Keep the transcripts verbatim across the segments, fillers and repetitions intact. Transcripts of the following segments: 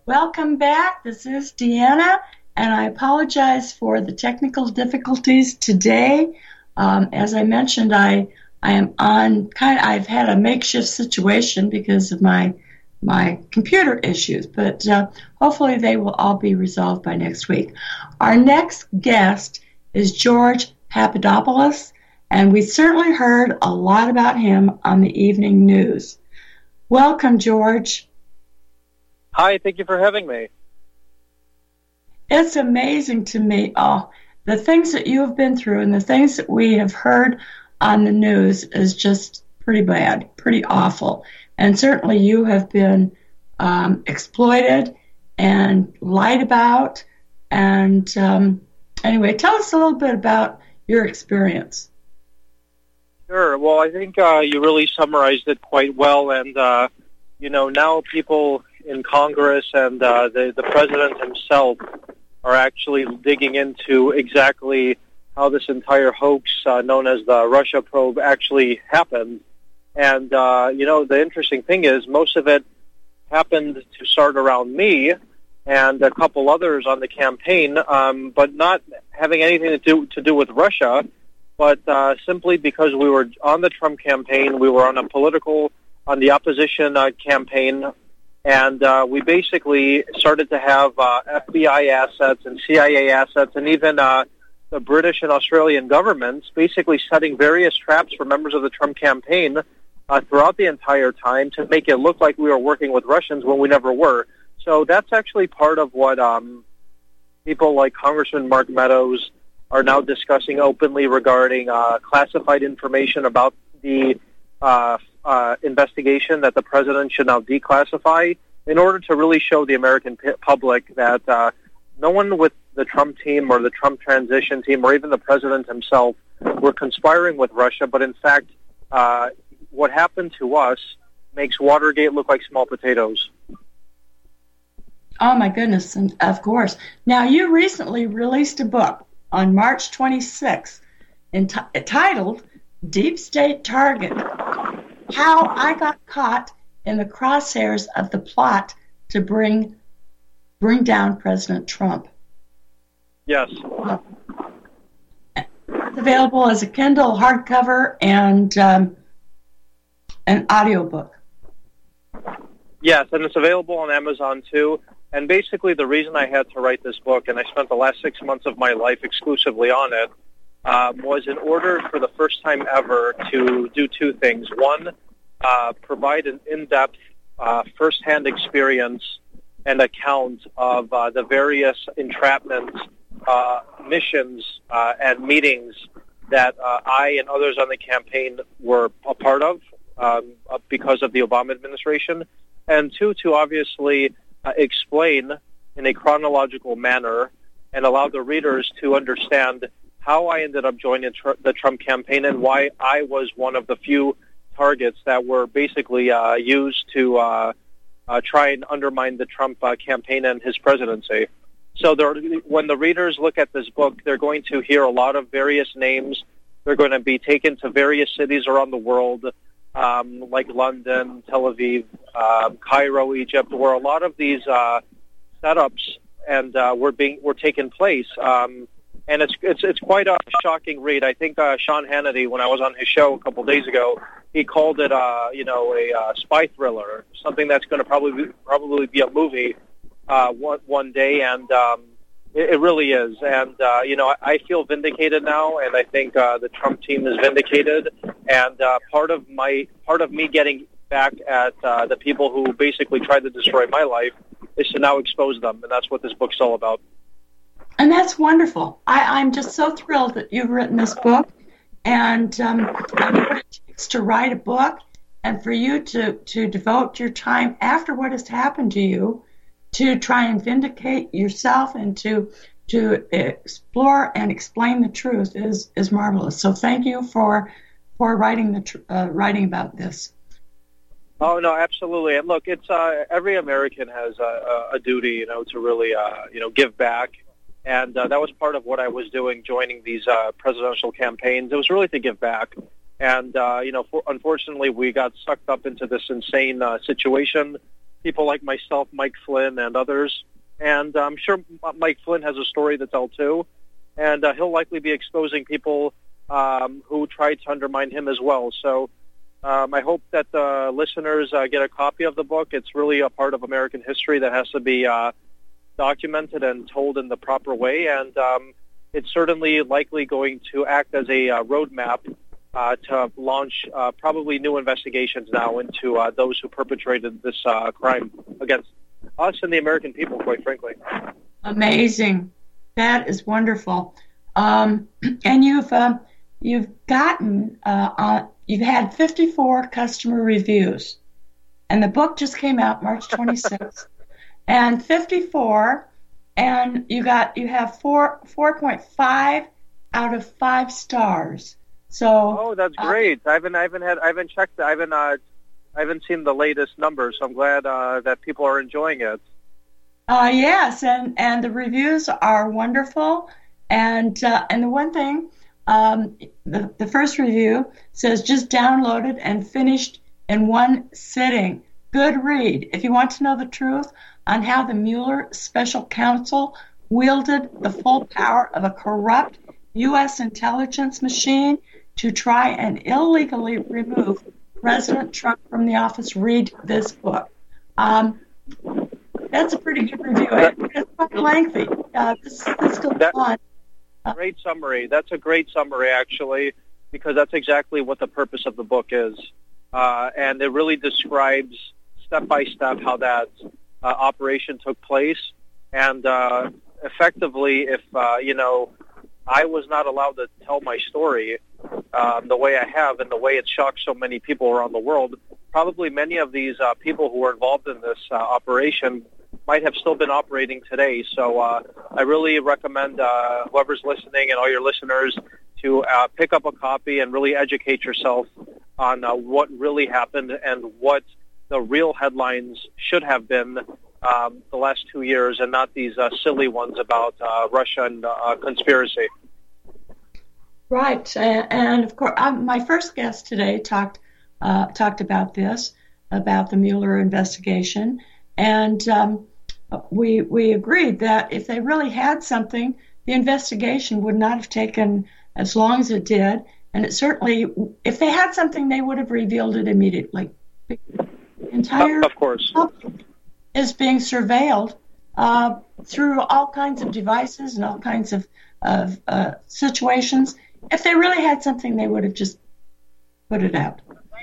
Welcome back. This is Deanna, and I apologize for the technical difficulties today. Um, as I mentioned, I I am on kind. I've had a makeshift situation because of my my computer issues, but uh, hopefully they will all be resolved by next week. Our next guest is George Papadopoulos, and we certainly heard a lot about him on the evening news. Welcome, George. Hi, thank you for having me. It's amazing to me, oh, the things that you have been through and the things that we have heard on the news is just pretty bad, pretty awful. And certainly you have been um, exploited and lied about. And um, anyway, tell us a little bit about your experience. Sure. Well, I think uh, you really summarized it quite well. And, uh, you know, now people in Congress and uh, the, the president himself are actually digging into exactly how this entire hoax uh, known as the Russia probe actually happened. And, uh, you know, the interesting thing is most of it happened to start around me and a couple others on the campaign, um, but not having anything to do, to do with Russia, but uh, simply because we were on the Trump campaign, we were on a political, on the opposition uh, campaign, and uh, we basically started to have uh, F B I assets and C I A assets and even uh, the British and Australian governments basically setting various traps for members of the Trump campaign uh, throughout the entire time to make it look like we were working with Russians when we never were. So that's actually part of what um, people like Congressman Mark Meadows are now discussing openly regarding uh, classified information about the uh, uh, investigation that the president should now declassify in order to really show the American p- public that uh, no one with the Trump team or the Trump transition team or even the president himself were conspiring with Russia, but in fact, uh, what happened to us makes Watergate look like small potatoes. Oh, my goodness, and of course. Now, you recently released a book on March twenty-sixth enti- titled Deep State Target, How I Got Caught in the Crosshairs of the Plot to Bring bring down President Trump. Yes. It's available as a Kindle hardcover and um, an audiobook. Yes, and it's available on Amazon too. And basically the reason I had to write this book, and I spent the last six months of my life exclusively on it, um, was in order for the first time ever to do two things. One, uh, provide an in-depth, uh, first-hand experience and account of uh, the various entrapment uh, missions uh, and meetings that uh, I and others on the campaign were a part of um, because of the Obama administration. And two, to obviously uh, explain in a chronological manner and allow the readers to understand how I ended up joining tr- the Trump campaign and why I was one of the few targets that were basically uh, used to uh, uh, try and undermine the Trump uh, campaign and his presidency. So there, when the readers look at this book, they're going to hear a lot of various names. They're going to be taken to various cities around the world, um, like London, Tel Aviv, um, Cairo, Egypt, where a lot of these uh, setups and uh, were being were taking place. Um, and it's it's it's quite a shocking read. I think uh, Sean Hannity, when I was on his show a couple days ago, he called it uh, you know a uh, spy thriller, something that's going to probably be, probably be a movie uh, one one day, and um, it, it really is. And uh, you know, I, I feel vindicated now, and I think uh, the Trump team is vindicated. And uh, part of my part of me getting back at uh, the people who basically tried to destroy my life is to now expose them, and that's what this book's all about. And that's wonderful. I, I'm just so thrilled that you've written this book, and um, I mean, what it takes to write a book, and for you to, to devote your time after what has happened to you to try and vindicate yourself and to to explore and explain the truth is is marvelous. So thank you for for writing the tr- uh, writing about this. Oh no, absolutely. And look, it's uh, every American has a, a duty, you know, to really, uh, you know, give back. And uh, that was part of what I was doing, joining these uh, presidential campaigns. It was really to give back. And uh, you know, for, unfortunately, we got sucked up into this insane uh, situation. people like myself, Mike Flynn, and others. And I'm sure Mike Flynn has a story to tell too, and uh, he'll likely be exposing people um, who tried to undermine him as well. So um, I hope that the listeners uh, get a copy of the book. It's really a part of American history that has to be uh, documented and told in the proper way, and um, it's certainly likely going to act as a uh, roadmap uh, to launch uh, probably new investigations now into uh, those who perpetrated this uh, crime against us and the American people, quite frankly. Amazing. That is wonderful. Um, and you've uh, you've gotten uh, uh, you've had fifty-four customer reviews, and the book just came out March twenty-sixth, and fifty-four, and you got you have four four point five out of five stars. So oh, that's great. Uh, I haven't I haven't had I haven't checked I haven't uh, I haven't seen the latest numbers, so I'm glad uh, that people are enjoying it. Uh, yes, and, and the reviews are wonderful. And uh, and the one thing, um, the, the first review says, just downloaded and finished in one sitting. Good read. If you want to know the truth on how the Mueller special counsel wielded the full power of a corrupt U S intelligence machine to try and illegally remove President Trump from the office, read this book. Um, that's a pretty good review. It's quite lengthy. Uh, this, this goes that, on. Uh, great summary. That's a great summary, actually, because that's exactly what the purpose of the book is. Uh, and it really describes step-by-step how that uh, operation took place. And uh, effectively, if, uh, you know, I was not allowed to tell my story um, the way I have and the way it shocked so many people around the world, probably many of these uh, people who were involved in this uh, operation might have still been operating today. So uh, I really recommend uh, whoever's listening and all your listeners to uh, pick up a copy and really educate yourself on uh, what really happened and what the real headlines should have been um, the last two years and not these uh, silly ones about uh, Russian uh, conspiracy. Right. And, and of course, um, my first guest today talked uh, talked about this, about the Mueller investigation. And um, we we agreed that if they really had something, the investigation would not have taken as long as it did. And it certainly, if they had something, they would have revealed it immediately. The entire of course public is being surveilled uh, through all kinds of devices and all kinds of, of uh, situations. If they really had something, they would have just put it out.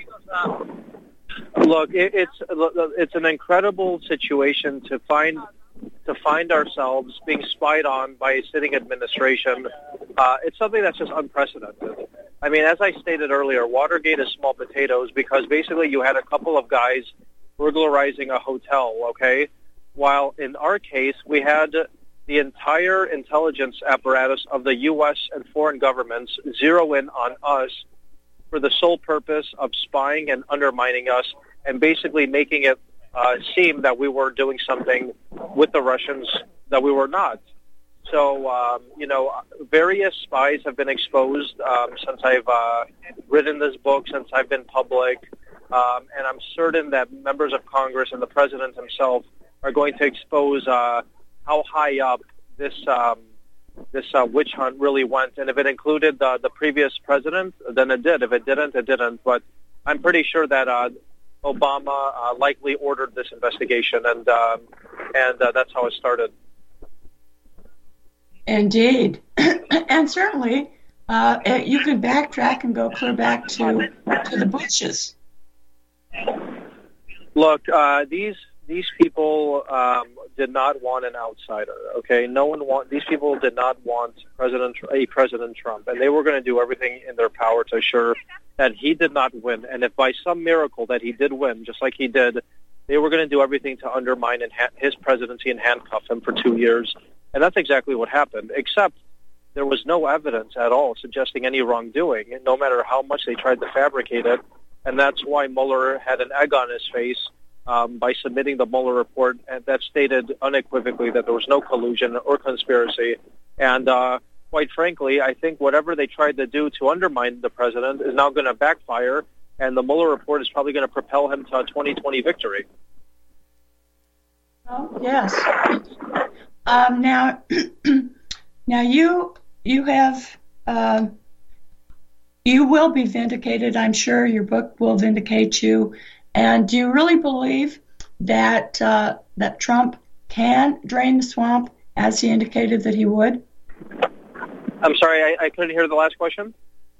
Look, it, it's it's an incredible situation to find to find ourselves being spied on by a sitting administration. Uh, it's something that's just unprecedented. I mean, as I stated earlier, Watergate is small potatoes because basically you had a couple of guys burglarizing a hotel, okay? While in our case, we had the entire intelligence apparatus of the U S and foreign governments zero in on us for the sole purpose of spying and undermining us and basically making it uh, seem that we were doing something with the Russians that we were not. So, um, you know, various spies have been exposed um, since I've uh, written this book, since I've been public, um, and I'm certain that members of Congress and the President himself are going to expose uh, how high up this um, this uh, witch hunt really went. And if it included uh, the previous president, then it did. If it didn't, it didn't. But I'm pretty sure that uh, Obama uh, likely ordered this investigation, and um, and uh, that's how it started. Indeed. And certainly uh, you can backtrack and go clear back to to the Bushes. Look, uh, these these people um, did not want an outsider. Okay, no one want these people did not want President a President Trump, and they were going to do everything in their power to assure that he did not win. And if by some miracle that he did win, just like he did, they were going to do everything to undermine and ha- his presidency and handcuff him for two years. And that's exactly what happened, except there was no evidence at all suggesting any wrongdoing, no matter how much they tried to fabricate it. And that's why Mueller had an egg on his face um, by submitting the Mueller report and that stated unequivocally that there was no collusion or conspiracy. And uh, quite frankly, I think whatever they tried to do to undermine the president is now going to backfire, and the Mueller report is probably going to propel him to a twenty twenty victory. Oh, yes. Um, now, now you you have uh, you will be vindicated. I'm sure your book will vindicate you. And do you really believe that uh, that Trump can drain the swamp as he indicated that he would? I'm sorry, I, I couldn't hear the last question.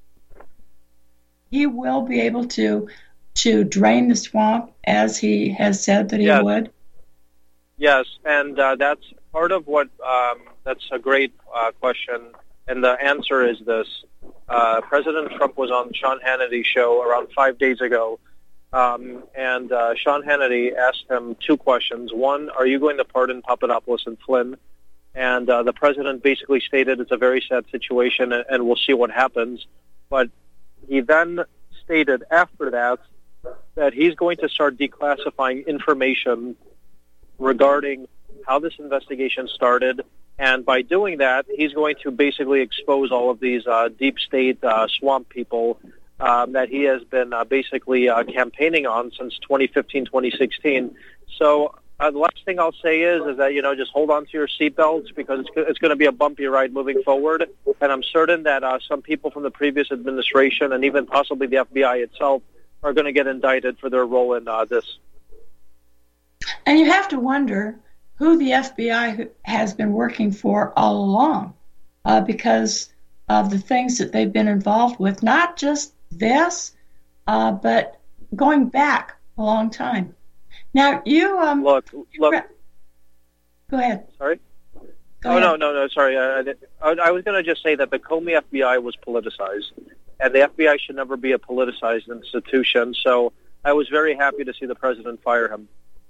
He will be able to to drain the swamp as he has said that he Yes. would. Yes, and uh, that's part of what, um, that's a great uh, question, and the answer is this. Uh, President Trump was on Sean Hannity's show around five days ago, um, and uh, Sean Hannity asked him two questions. One, are you going to pardon Papadopoulos and Flynn? And uh, the president basically stated it's a very sad situation, and, and we'll see what happens. But he then stated after that that he's going to start declassifying information regarding how this investigation started, and by doing that, he's going to basically expose all of these uh, deep state uh, swamp people um, that he has been uh, basically uh, campaigning on since twenty fifteen, twenty sixteen. So uh, the last thing I'll say is, is that, you know, just hold on to your seatbelts because it's, it's going to be a bumpy ride moving forward, and I'm certain that uh, some people from the previous administration and even possibly the F B I itself are going to get indicted for their role in uh, this. And you have to wonder who the F B I has been working for all along, uh, because of the things that they've been involved with, not just this, uh, but going back a long time. Now, you... Um, look, you look. Re- Go ahead. Sorry? Go oh, ahead. no, no, no, sorry. I, I, I was going to just say that the Comey F B I was politicized, and the F B I should never be a politicized institution, so I was very happy to see the president fire him.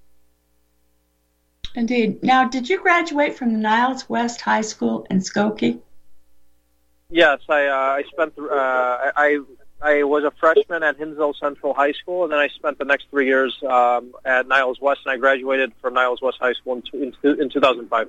Indeed. Now, did you graduate from the Niles West High School in Skokie? Yes, I uh, I spent uh, I I was a freshman at Hinsdale Central High School, and then I spent the next three years um, at Niles West, and I graduated from Niles West High School in, in, in two thousand five.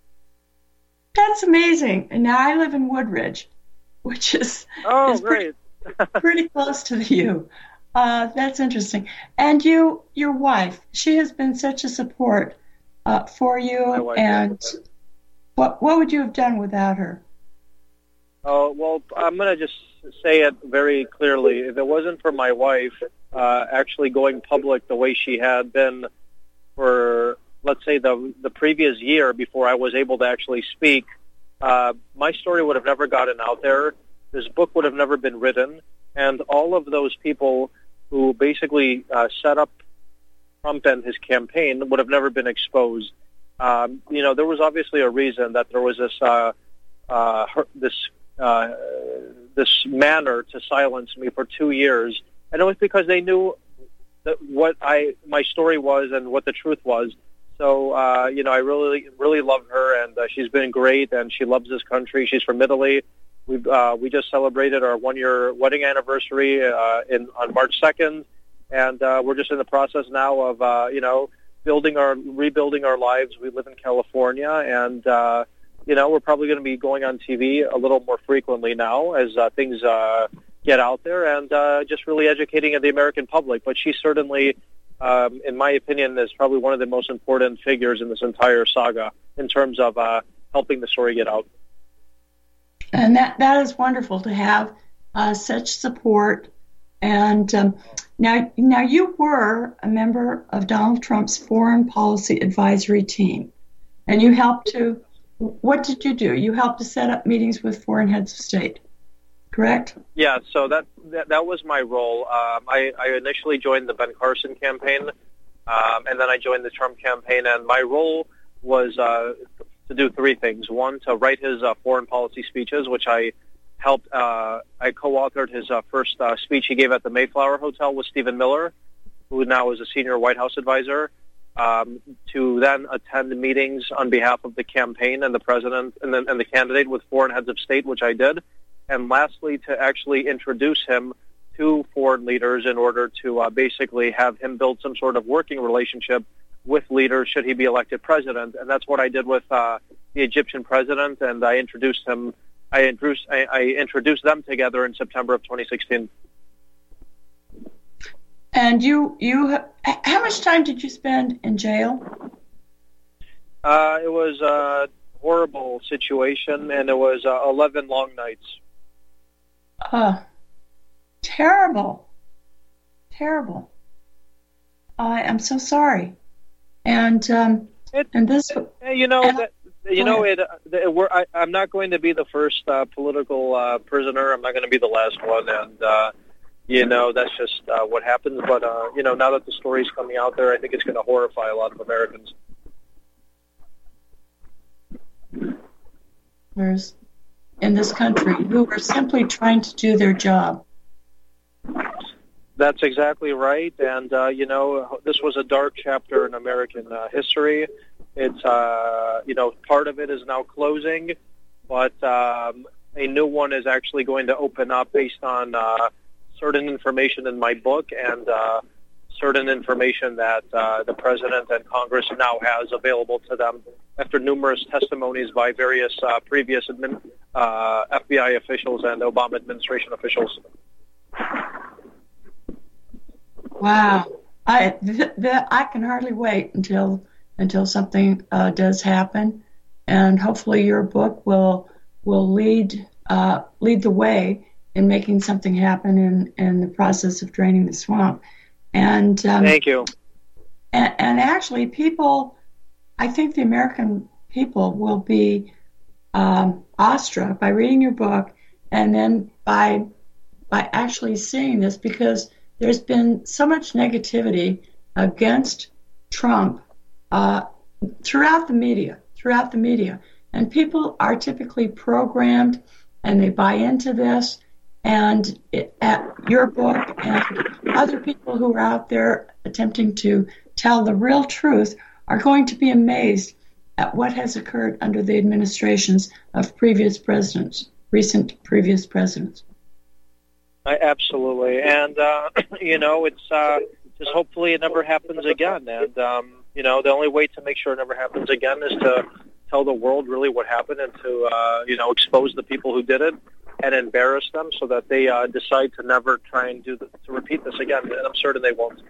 That's amazing. And now I live in Woodridge, which is, oh, is great. pretty, pretty close to you. Uh, that's interesting. And you, your wife, she has been such a support uh, for you. And what what would you have done without her? Oh, well, I'm going to just say it very clearly. If it wasn't for my wife uh, actually going public the way she had been for, let's say, the the previous year before I was able to actually speak, uh, my story would have never gotten out there. This book would have never been written. And all of those people who basically uh, set up Trump and his campaign would have never been exposed. Um, you know, there was obviously a reason that there was this uh, uh, this uh, this manner to silence me for two years, and it was because they knew that what I my story was and what the truth was. So, uh, you know, I really really love her, and uh, she's been great, and she loves this country. She's from Italy. We uh, we just celebrated our one year wedding anniversary uh, in on March second. And uh, we're just in the process now of, uh, you know, building our, rebuilding our lives. We live in California, and, uh, you know, we're probably going to be going on T V a little more frequently now as uh, things uh, get out there, and uh, just really educating the American public. But she certainly, um, in my opinion, is probably one of the most important figures in this entire saga in terms of uh, helping the story get out. And that, that is wonderful to have uh, such support. And um, now, now you were a member of Donald Trump's foreign policy advisory team, and you helped to. What did you do? You helped to set up meetings with foreign heads of state, correct? Yeah. So that that, that was my role. Um, I, I initially joined the Ben Carson campaign, um, and then I joined the Trump campaign. And my role was uh, to do three things. One, to write his uh, foreign policy speeches, which I helped. Uh, I co-authored his uh, first uh, speech he gave at the Mayflower Hotel with Stephen Miller, who now is a senior White House advisor, um, to then attend meetings on behalf of the campaign and the president and the, and the candidate with foreign heads of state, which I did. And lastly, to actually introduce him to foreign leaders in order to uh, basically have him build some sort of working relationship with leaders should he be elected president. And that's what I did with uh, the Egyptian president, and I introduced him I introduced, I, I introduced them together in September of twenty sixteen. And you, you, how much time did you spend in jail? Uh, it was a horrible situation, and it was uh, eleven long nights. Oh, terrible. Terrible. I am so sorry. And um, it, and this, you know, and, that, you know, it. it we're, I, I'm not going to be the first uh, political uh, prisoner. I'm not going to be the last one, and uh, you know, that's just uh, what happens. But uh, you know, now that the story's coming out there, I think it's going to horrify a lot of Americans. There's in this country who are simply trying to do their job. That's exactly right, and uh, you know, this was a dark chapter in American uh, history. It's uh, you know, part of it is now closing, but um, a new one is actually going to open up based on uh, certain information in my book and uh, certain information that uh, the president and Congress now has available to them after numerous testimonies by various uh, previous admin, uh, F B I officials and Obama administration officials. Wow, I th- th- I can hardly wait until until something uh, does happen, and hopefully your book will will lead uh, lead the way in making something happen in, in the process of draining the swamp. And um, thank you. And, and actually, people, I think the American people will be um, awestruck by reading your book, and then by by actually seeing this, because there's been so much negativity against Trump uh, throughout the media, throughout the media. And people are typically programmed, and they buy into this. And it, at your book and other people who are out there attempting to tell the real truth are going to be amazed at what has occurred under the administrations of previous presidents, recent previous presidents. I, absolutely. And, uh, you know, it's uh, just hopefully it never happens again. And, um, you know, the only way to make sure it never happens again is to tell the world really what happened and to, uh, you know, expose the people who did it and embarrass them so that they uh, decide to never try and do the, to repeat this again. And I'm certain they won't.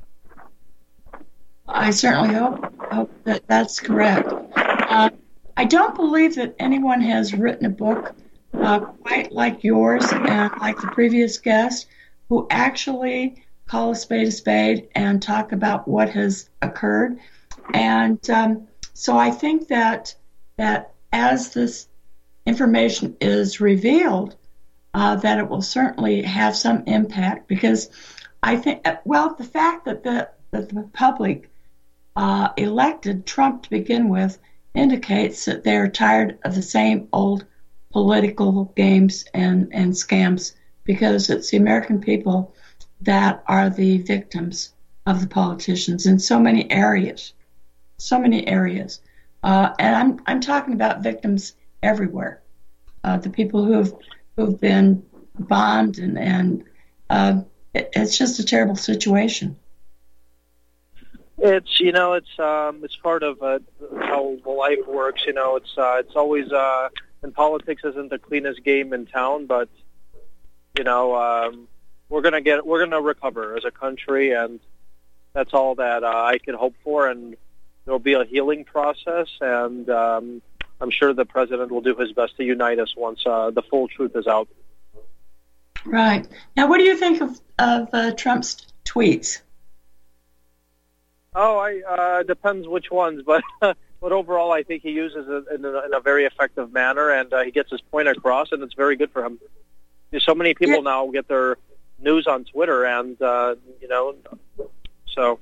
I certainly hope, hope that that's correct. Uh, I don't believe that anyone has written a book uh, quite like yours and like the previous guest, who actually call a spade a spade and talk about what has occurred. And um, so I think that that as this information is revealed, uh, that it will certainly have some impact, because I think, well, the fact that the, that the public uh, elected Trump to begin with indicates that they're tired of the same old political games and, and scams, because it's the American people that are the victims of the politicians in so many areas, so many areas. Uh, and I'm I'm talking about victims everywhere. Uh, the people who've who've been bombed and and uh, it, it's just a terrible situation. It's you know it's um, it's part of uh, how life works. You know it's uh, it's always uh, and politics isn't the cleanest game in town, but you know um, we're gonna get we're gonna recover as a country, and that's all that uh, I can hope for. And there'll be a healing process, and um, I'm sure the president will do his best to unite us once uh, the full truth is out. Right. Now, what do you think of, of uh, Trump's tweets? Oh, I uh, depends which ones, but but overall, I think he uses it in a, in a very effective manner, and uh, he gets his point across, and it's very good for him. There's so many people yeah. now get their news on Twitter, and uh, you know, so.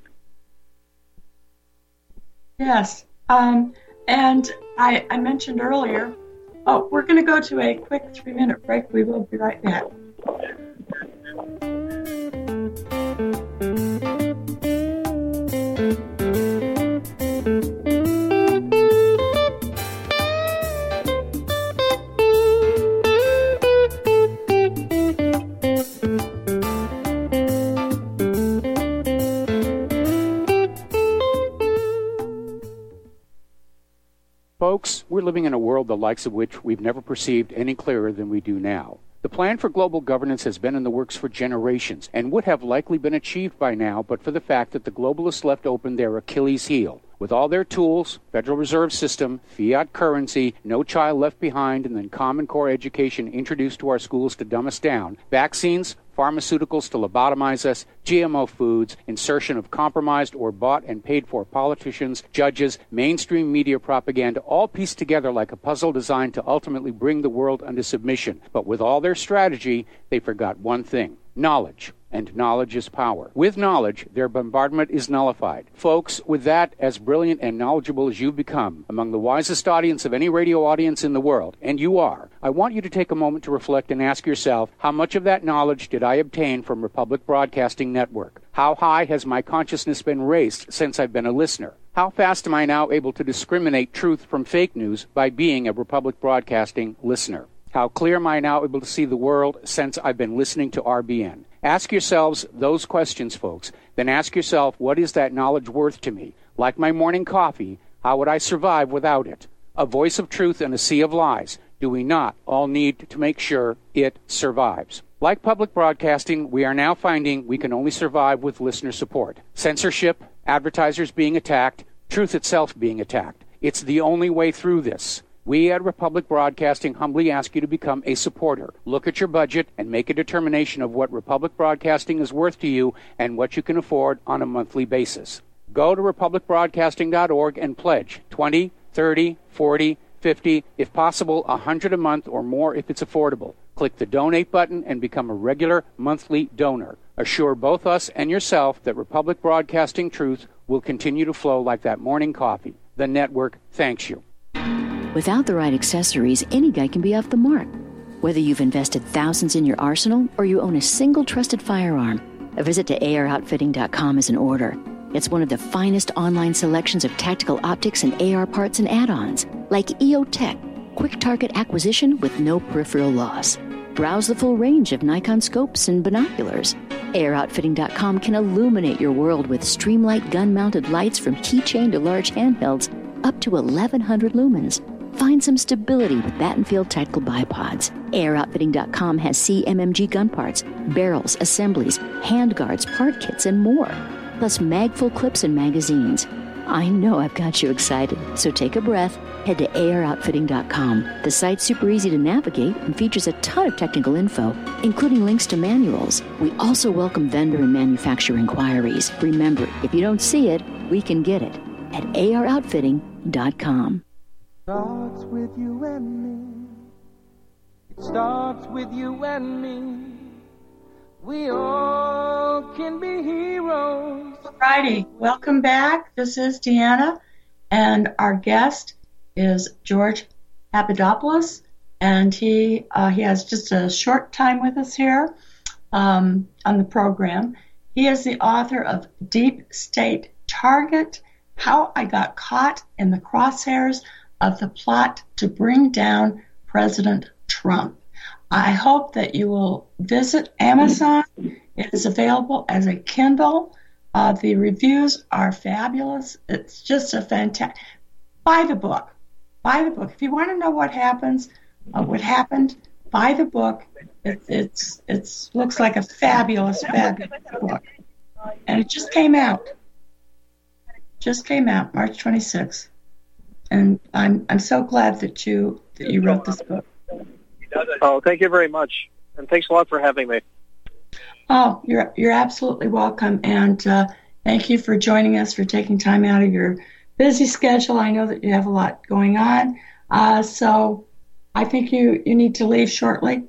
Yes, um, and I, I mentioned earlier, oh, we're going to go to a quick three-minute break. We will be right back. Folks, we're living in a world the likes of which we've never perceived any clearer than we do now. The plan for global governance has been in the works for generations and would have likely been achieved by now but for the fact that the globalists left open their Achilles heel, With all their tools, Federal Reserve System, fiat currency, no child left behind, and then Common Core education introduced to our schools to dumb us down, vaccines, pharmaceuticals to lobotomize us, G M O foods, insertion of compromised or bought and paid for politicians, judges, mainstream media propaganda, all pieced together like a puzzle designed to ultimately bring the world under submission. But with all their strategy, they forgot one thing: knowledge. And knowledge is power. With knowledge, their bombardment is nullified. Folks, with that, as brilliant and knowledgeable as you've become, among the wisest audience of any radio audience in the world, and you are, I want you to take a moment to reflect and ask yourself, how much of that knowledge did I obtain from Republic Broadcasting Network? How high has my consciousness been raised since I've been a listener? How fast am I now able to discriminate truth from fake news by being a Republic Broadcasting listener? How clear am I now able to see the world since I've been listening to R B N? Ask yourselves those questions, folks. Then ask yourself, what is that knowledge worth to me? Like my morning coffee, how would I survive without it? A voice of truth in a sea of lies. Do we not all need to make sure it survives? Like public broadcasting, we are now finding we can only survive with listener support. Censorship, advertisers being attacked, truth itself being attacked. It's the only way through this. We at Republic Broadcasting humbly ask you to become a supporter. Look at your budget and make a determination of what Republic Broadcasting is worth to you and what you can afford on a monthly basis. Go to republic broadcasting dot org and pledge twenty, thirty, forty, fifty, if possible, one hundred a month or more if it's affordable. Click the donate button and become a regular monthly donor. Assure both us and yourself that Republic Broadcasting truth will continue to flow like that morning coffee. The network thanks you. Without the right accessories, any guy can be off the mark. Whether you've invested thousands in your arsenal or you own a single trusted firearm, a visit to A R outfitting dot com is in order. It's one of the finest online selections of tactical optics and A R parts and add-ons, like E O Tech, quick target acquisition with no peripheral loss. Browse the full range of Nikon scopes and binoculars. A R outfitting dot com can illuminate your world with Streamlight gun-mounted lights from keychain to large handhelds up to eleven hundred lumens. Find some stability with Battenfield Tactical Bipods. A R outfitting dot com has C M M G gun parts, barrels, assemblies, handguards, part kits, and more. Plus magful clips and magazines. I know I've got you excited, so take a breath. Head to A R outfitting dot com. The site's super easy to navigate and features a ton of technical info, including links to manuals. We also welcome vendor and manufacturer inquiries. Remember, if you don't see it, we can get it at A R outfitting dot com. Starts with you and me. It starts with you and me. We all can be heroes. Alrighty, welcome back. This is Deanna, and our guest is George Papadopoulos, and he uh, he has just a short time with us here um, on the program. He is the author of Deep State Target: How I Got Caught in the Crosshairs of the Plot to Bring Down President Trump. I hope that you will visit Amazon. It is available as a Kindle. Uh, the reviews are fabulous. It's just a fantastic. Buy the book. Buy the book. If you want to know what happens, uh, what happened, buy the book. It, it's it's looks like a fabulous, fabulous book, and it just came out. Just came out March twenty-sixth. And I'm I'm so glad that you that you wrote this book. Oh, thank you very much, and thanks a lot for having me. Oh, you're you're absolutely welcome, and uh, thank you for joining us, for taking time out of your busy schedule. I know that you have a lot going on, uh, so I think you, you need to leave shortly.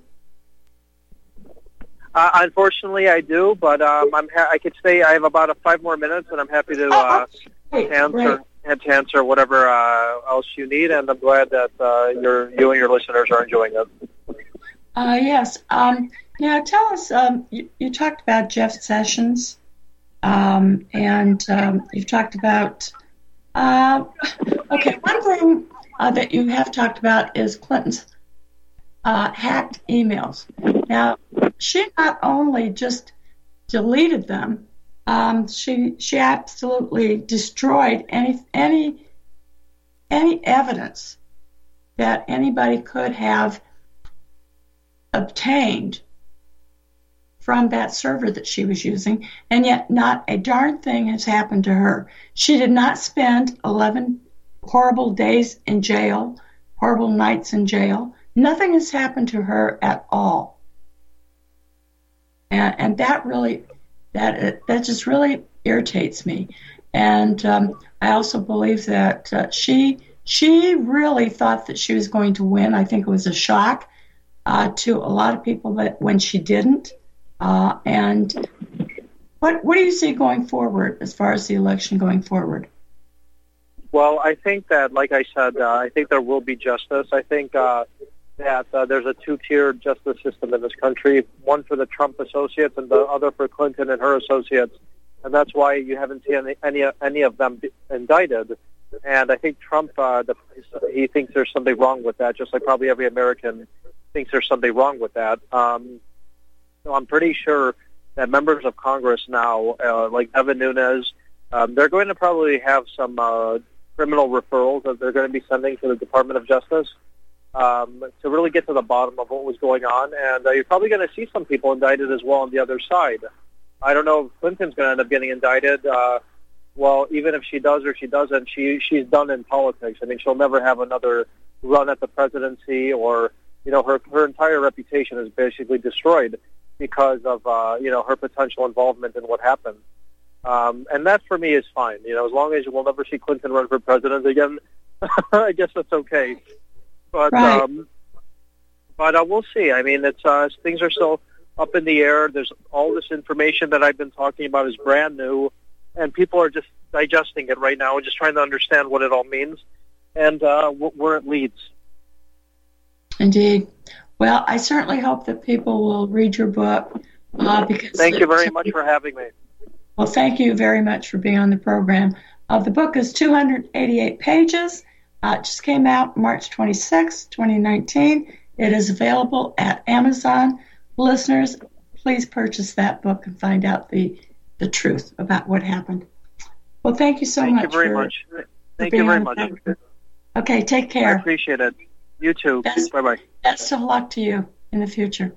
Uh, unfortunately, I do, but um, I'm ha- I could stay. I have about a five more minutes, and I'm happy to uh, oh, great, answer. great. And to answer whatever uh, else you need, and I'm glad that uh, your you and your listeners are enjoying it. Uh, yes. Um, now, tell us. Um, you, you talked about Jeff Sessions, um, and um, you've talked about. Uh, okay, one thing uh, that you have talked about is Clinton's uh, hacked emails. Now, she not only just deleted them. Um, she she absolutely destroyed any any any evidence that anybody could have obtained from that server that she was using, and yet not a darn thing has happened to her. She did not spend eleven horrible days in jail, horrible nights in jail. Nothing has happened to her at all. And, and that really, that that just really irritates me. And um, I also believe that uh, she she really thought that she was going to win. I think it was a shock uh, to a lot of people, but when she didn't. Uh, and what what do you see going forward as far as the election going forward? Well, I think that, like I said, uh, I think there will be justice. I think uh, that uh, there's a two-tiered justice system in this country, one for the Trump associates and the other for Clinton and her associates. And that's why you haven't seen any any, any of them indicted. And I think Trump, uh, the, he thinks there's something wrong with that, just like probably every American thinks there's something wrong with that. Um, so I'm pretty sure that members of Congress now, uh, like Devin Nunes, um, they're going to probably have some uh, criminal referrals that they're going to be sending to the Department of Justice um, to really get to the bottom of what was going on. And uh, you're probably going to see some people indicted as well on the other side. I don't know if Clinton's going to end up getting indicted. Uh, well, even if she does or she doesn't, she she's done in politics. I mean, she'll never have another run at the presidency, or, you know, her her entire reputation is basically destroyed because of, uh, you know, her potential involvement in what happened. Um, and that, for me, is fine. You know, as long as we'll never see Clinton run for president again, I guess that's okay. But right. um, but uh, we'll see. I mean, it's uh, things are still up in the air. There's all this information that I've been talking about is brand new, and people are just digesting it right now and just trying to understand what it all means and uh, where it leads. Indeed. Well, I certainly hope that people will read your book. Uh, because Thank you very much for having me. Well, thank you very much for being on the program. Uh, the book is two hundred eighty-eight pages. Uh, it just came out March twenty-sixth, twenty nineteen. It is available at Amazon. Listeners, please purchase that book and find out the, the truth about what happened. Well, thank you so thank much. Thank you very for, much. Thank you very much. Okay, take care. I appreciate it. You too. Best, Bye-bye. Best of luck to you in the future.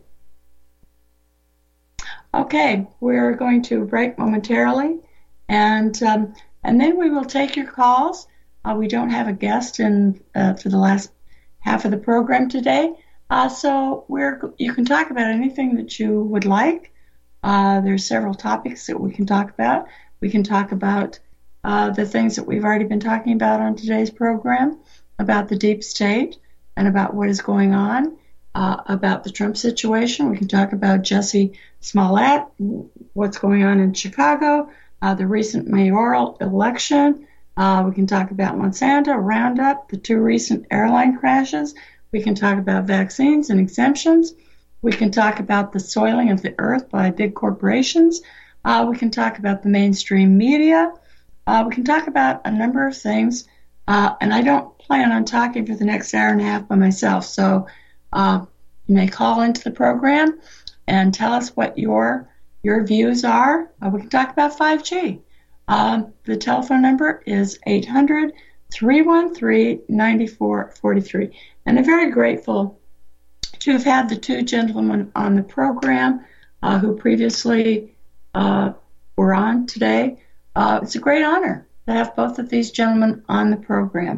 Okay, we're going to break momentarily, and um, and then we will take your calls. Uh, we don't have a guest in uh, for the last half of the program today, uh, so we're you can talk about anything that you would like. Uh, there's several topics that we can talk about. We can talk about uh, the things that we've already been talking about on today's program, about the deep state and about what is going on. Uh, about the Trump situation. We can talk about Jussie Smollett, what's going on in Chicago, uh, the recent mayoral election. Uh, we can talk about Monsanto, Roundup, the two recent airline crashes. We can talk about vaccines and exemptions. We can talk about the soiling of the earth by big corporations. Uh, we can talk about the mainstream media. Uh, we can talk about a number of things. Uh, and I don't plan on talking for the next hour and a half by myself, so Uh, you may call into the program and tell us what your your views are. Uh, we can talk about five G. Um, the telephone number is eight hundred, three one three, nine four four three. And I'm very grateful to have had the two gentlemen on the program uh, who previously uh, were on today. Uh, it's a great honor to have both of these gentlemen on the program.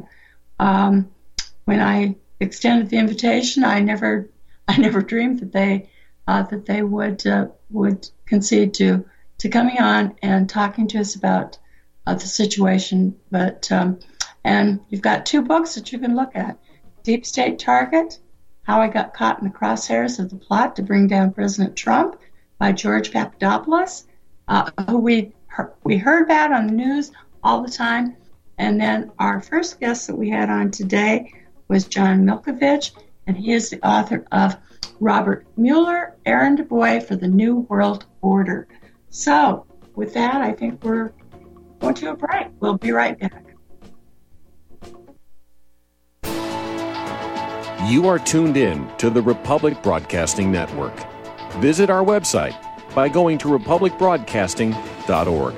Um, when I extended the invitation, I never, I never dreamed that they, uh, that they would uh, would concede to to coming on and talking to us about uh, the situation. But um, and you've got two books that you can look at: Deep State Target: How I Got Caught in the Crosshairs of the Plot to Bring Down President Trump, by George Papadopoulos, uh, who we he- we heard about on the news all the time. And then our first guest that we had on today was John Milkovich, and he is the author of Robert Mueller, Errand Boy for the New World Order. So, with that, I think we're going to a break. We'll be right back. You are tuned in to the Republic Broadcasting Network. Visit our website by going to republic broadcasting dot org.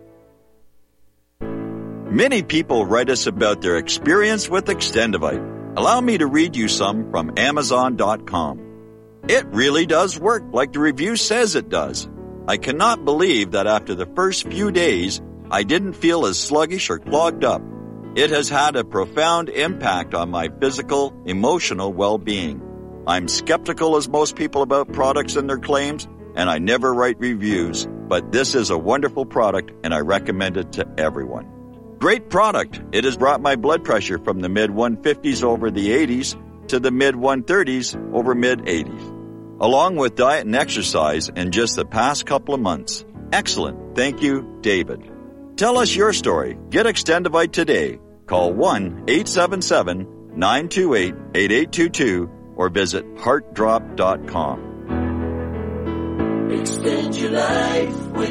Many people write us about their experience with Extendivite. Allow me to read you some from Amazon dot com. It really does work like the review says it does. I cannot believe that after the first few days, I didn't feel as sluggish or clogged up. It has had a profound impact on my physical, emotional well-being. I'm skeptical as most people about products and their claims, and I never write reviews, but this is a wonderful product and I recommend it to everyone. Great product. It has brought my blood pressure from the mid one fifties over the eighties to the mid one thirties over mid eighties, along with diet and exercise in just the past couple of months. Excellent. Thank you, David. Tell us your story. Get Extendivite today. Call one eight seven seven, nine two eight, eight eight two two or visit heart drop dot com. Extend your life with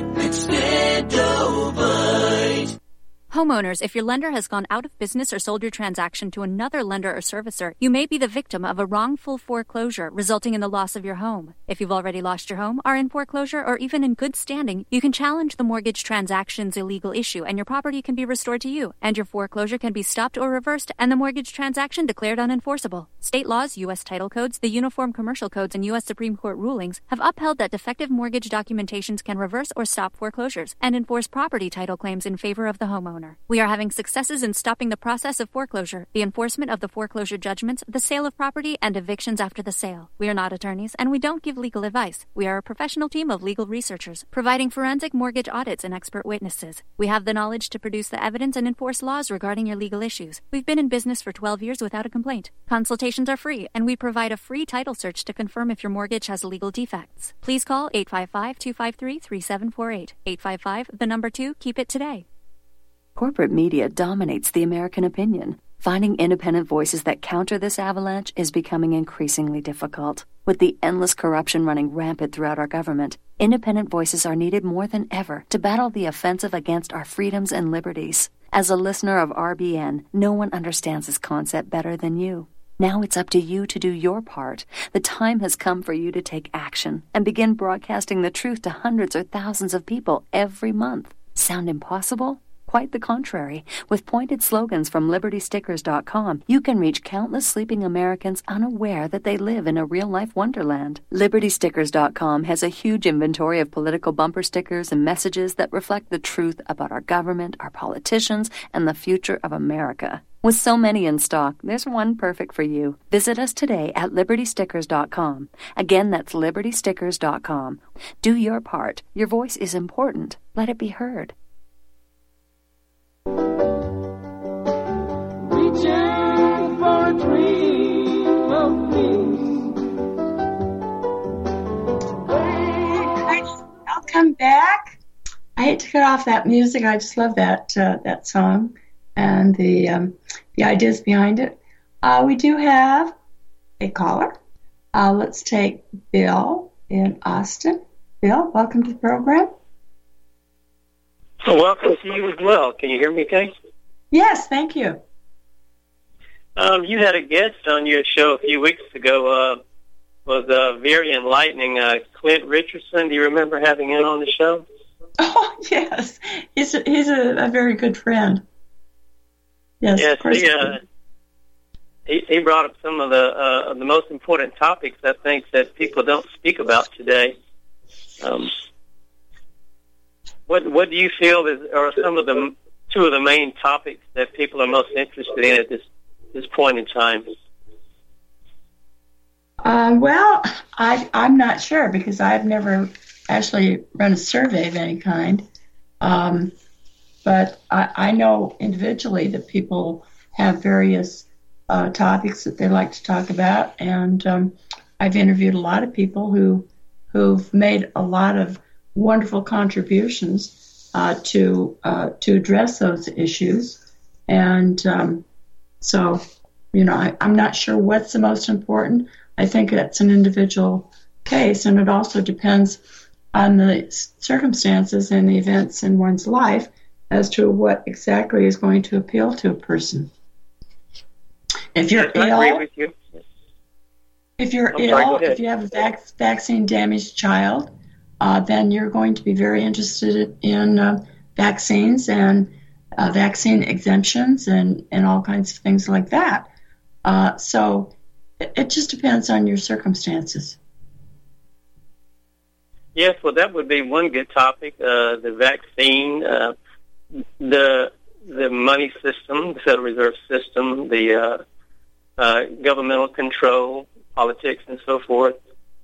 Extendivite. Homeowners, if your lender has gone out of business or sold your transaction to another lender or servicer, you may be the victim of a wrongful foreclosure resulting in the loss of your home. If you've already lost your home, are in foreclosure, or even in good standing, you can challenge the mortgage transaction's illegal issue and your property can be restored to you, and your foreclosure can be stopped or reversed and the mortgage transaction declared unenforceable. State laws, U S title codes, the Uniform Commercial Codes, and U S Supreme Court rulings have upheld that defective mortgage documentations can reverse or stop foreclosures and enforce property title claims in favor of the homeowner. We are having successes in stopping the process of foreclosure, the enforcement of the foreclosure judgments, the sale of property, and evictions after the sale. We are not attorneys, and we don't give legal advice. We are a professional team of legal researchers, providing forensic mortgage audits and expert witnesses. We have the knowledge to produce the evidence and enforce laws regarding your legal issues. We've been in business for twelve years without a complaint. Consultations are free, and we provide a free title search to confirm if your mortgage has legal defects. Please call eight five five, two five three, three seven four eight. eight five five, the number two, keep it today. Corporate media dominates the American opinion. Finding independent voices that counter this avalanche is becoming increasingly difficult. With the endless corruption running rampant throughout our government, independent voices are needed more than ever to battle the offensive against our freedoms and liberties. As a listener of R B N, no one understands this concept better than you. Now it's up to you to do your part. The time has come for you to take action and begin broadcasting the truth to hundreds or thousands of people every month. Sound impossible? Quite the contrary. With pointed slogans from Liberty Stickers dot com, you can reach countless sleeping Americans unaware that they live in a real-life wonderland. Liberty Stickers dot com has a huge inventory of political bumper stickers and messages that reflect the truth about our government, our politicians, and the future of America. With so many in stock, there's one perfect for you. Visit us today at Liberty Stickers dot com. Again, that's Liberty Stickers dot com. Do your part. Your voice is important. Let it be heard. Reaching for a dream of peace. Welcome back. I hate to cut off that music. I just love that uh, that song and the um, the ideas behind it. Uh, we do have a caller. Uh, let's take Bill in Austin. Bill, welcome to the program. Well, welcome to you as well. Can you hear me okay? Yes, thank you. Um, you had a guest on your show a few weeks ago. Uh, was uh, very enlightening. Uh, Clint Richardson. Do you remember having him on the show? Oh, yes. He's a, he's a, a very good friend. Yes, yes of course. He, uh, he, he brought up some of the uh, the most important topics, I think, that people don't speak about today. Um, what what do you feel is, are some of the two of the main topics that people are most interested in at this this point in time? Uh, well, I, I'm not sure because I've never actually run a survey of any kind. Um, but I, I know individually that people have various uh, topics that they like to talk about, and um, I've interviewed a lot of people who who've made a lot of wonderful contributions uh, to uh, to address those issues, and um, so you know I, I'm not sure what's the most important. I think that's an individual case, and it also depends on the circumstances and the events in one's life as to what exactly is going to appeal to a person. If you're I ill, agree with you. if you're I'm ill, sorry, if you have a vac- vaccine-damaged child, uh, then you're going to be very interested in uh, vaccines and uh, vaccine exemptions and, and all kinds of things like that. Uh, so it, it just depends on your circumstances. Yes, well, that would be one good topic, uh, the vaccine, uh, the the money system, the Federal Reserve System, the uh, uh, governmental control, politics, and so forth.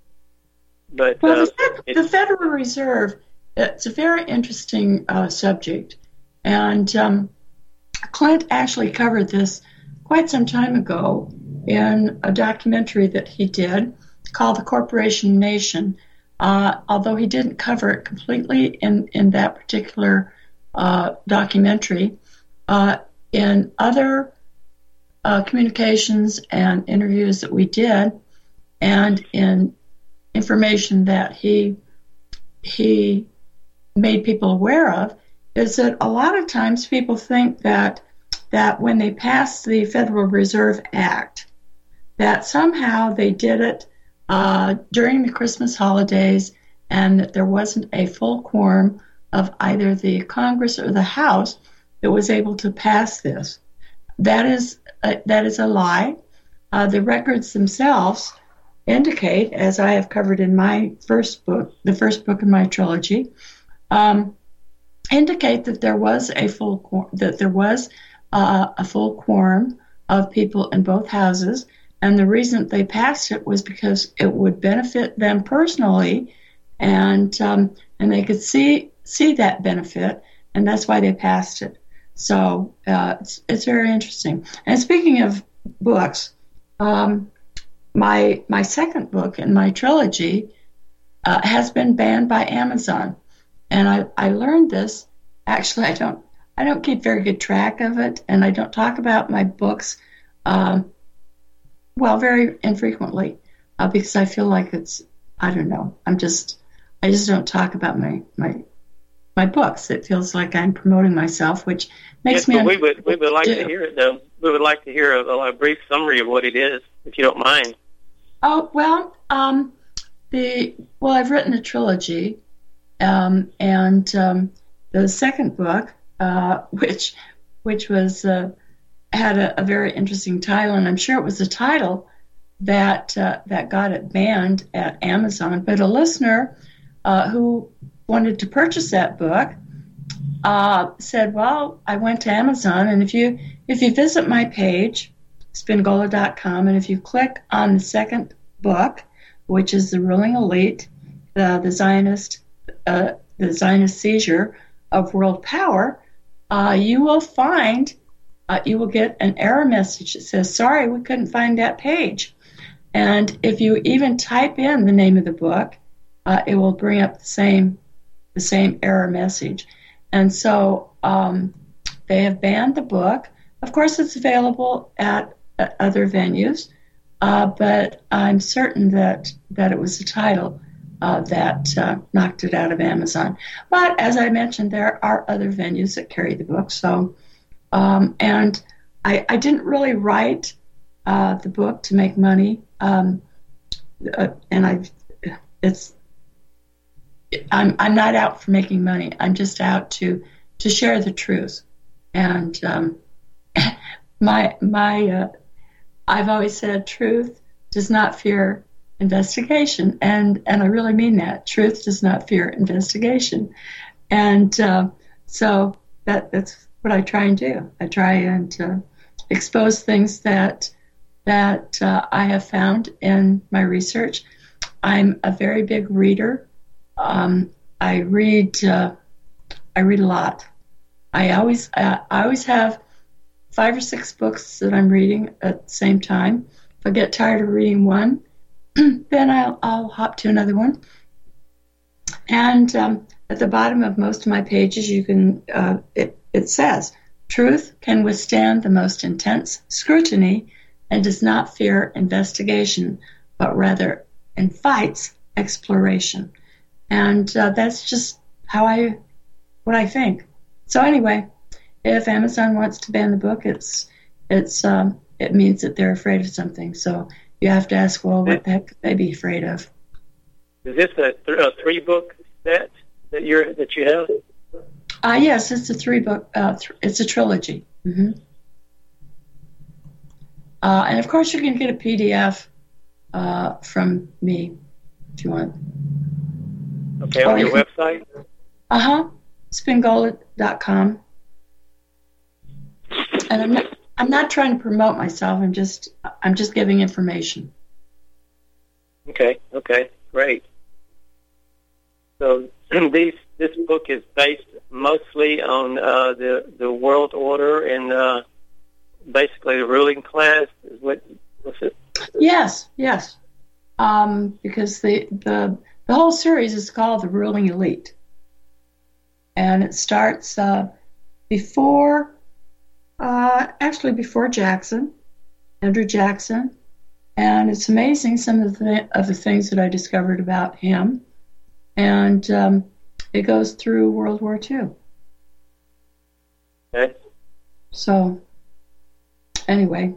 But well, uh, the, Fed, the Federal Reserve, it's a very interesting uh, subject. And um, Clint actually covered this quite some time ago in a documentary that he did called The Corporation Nation, uh, although he didn't cover it completely in, in that particular uh, documentary. Uh, in other uh, communications and interviews that we did, and in information that he he made people aware of, is that a lot of times people think that that when they passed the Federal Reserve Act, that somehow they did it uh, during the Christmas holidays, and that there wasn't a full quorum of either the Congress or the House that was able to pass this. That is a, that is a lie. Uh, the records themselves indicate, as I have covered in my first book, the first book in my trilogy, um, indicate that there was a full that there was uh, a full quorum of people in both houses, and the reason they passed it was because it would benefit them personally, and um, and they could see see that benefit, and that's why they passed it. So uh, it's it's very interesting. And speaking of books, um, my my second book in my trilogy uh, has been banned by Amazon. And I, I learned this. Actually, I don't I don't keep very good track of it, and I don't talk about my books, um, well, very infrequently, uh, because I feel like it's I don't know. I'm just I just don't talk about my my my books. It feels like I'm promoting myself, which makes yes, me. But we would we would like do. to hear it though. We would like to hear a, a brief summary of what it is, if you don't mind. Oh well, um, the well, I've written a trilogy. Um, and um, the second book, uh, which which was uh, had a, a very interesting title, and I'm sure it was the title that uh, that got it banned at Amazon. But a listener uh, who wanted to purchase that book uh, said, "Well, I went to Amazon, and if you if you visit my page, Spingola dot com, and if you click on the second book, which is The Ruling Elite, the, the Zionist." Uh, the Zionist seizure of world power, uh, you will find, uh, you will get an error message that says, sorry, we couldn't find that page. And if you even type in the name of the book, uh, it will bring up the same, the same error message. And so um, they have banned the book. Of course, it's available at, at other venues, uh, but I'm certain that, that it was the title Uh, that uh, knocked it out of Amazon. But as I mentioned, there are other venues that carry the book. So, um, and I, I didn't really write uh, the book to make money, um, uh, and I, it's, I'm I'm not out for making money. I'm just out to to share the truth. And um, my my, uh, I've always said, truth does not fear investigation, and and I really mean that. Truth does not fear investigation, and uh, so that that's what I try and do. I try and uh, expose things that that uh, I have found in my research. I'm a very big reader. Um, I read uh, I read a lot. I always uh, I always have five or six books that I'm reading at the same time. If I get tired of reading one, then I'll, I'll hop to another one. And um, at the bottom of most of my pages, you can uh, it, it says, truth can withstand the most intense scrutiny and does not fear investigation, but rather invites exploration. And uh, that's just how I, what I think. So anyway, if Amazon wants to ban the book, it's it's um, it means that they're afraid of something. So you have to ask, well, what the heck could they be afraid of? Is this a, th- a three-book set that you're that you have? Uh, yes, it's a three-book. Uh, th- it's a trilogy. Mm-hmm. Uh, and of course, you can get a P D F uh, from me if you want. Okay, on your website? Uh huh. Spingola dot com. And I'm not, I'm not trying to promote myself. I'm just I'm just giving information. Okay. Okay. Great. So these this book is based mostly on uh, the the world order and uh, basically the ruling class. Is what what's it? Yes. Yes. Um, because the the the whole series is called The Ruling Elite, and it starts uh, before. Uh, actually, before Jackson, Andrew Jackson, and it's amazing some of the of the things that I discovered about him, and um, it goes through World War Two. Okay. So, anyway.